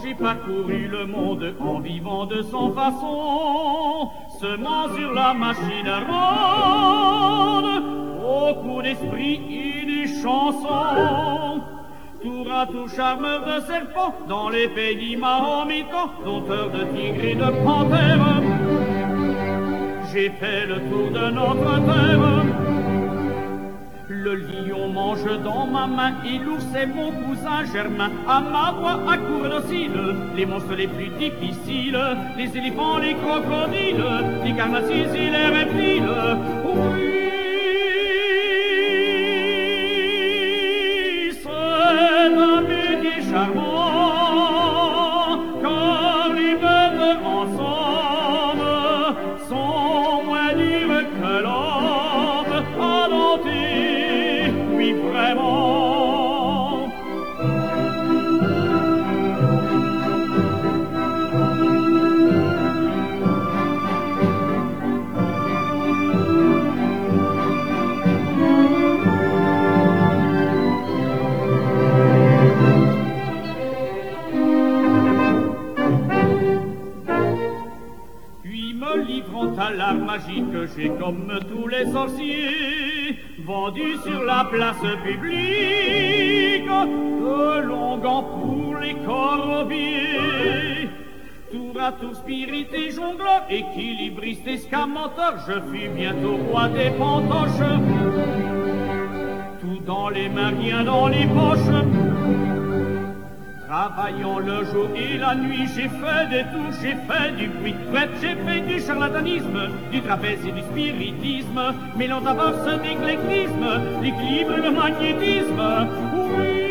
j'ai parcouru le monde en vivant de son façon, semant sur la machine ronde, beaucoup d'esprit et des chansons. Tour à tour charmeur de serpent, dans les pays mahométans, dompteur de tigres et de panthères. J'ai fait le tour de notre terre. Le lion mange dans ma main et l'ours est mon cousin germain. À ma voix accourt docile les monstres les plus difficiles, les éléphants, les crocodiles, les carnassiers et les reptiles. Oui, c'est un métier charmant, car les bêtes ensemble sont moins dures que l'homme à dompter. Oui, vraiment. Puis me livrant à l'art magique, j'ai comme tous les sorciers vendu sur la place publique de longs gants pour les corrobiers. Tour à tour spirit et jongleur, équilibriste, escamoteur, je fus bientôt roi des pantoches. Tout dans les mains, rien dans les poches. Travaillant le jour et la nuit, j'ai fait des tours, j'ai fait du bruit. Bref, j'ai fait du charlatanisme, du trapèze et du spiritisme, mêlant à force d'éclectisme, l'équilibre, le magnétisme. Oui.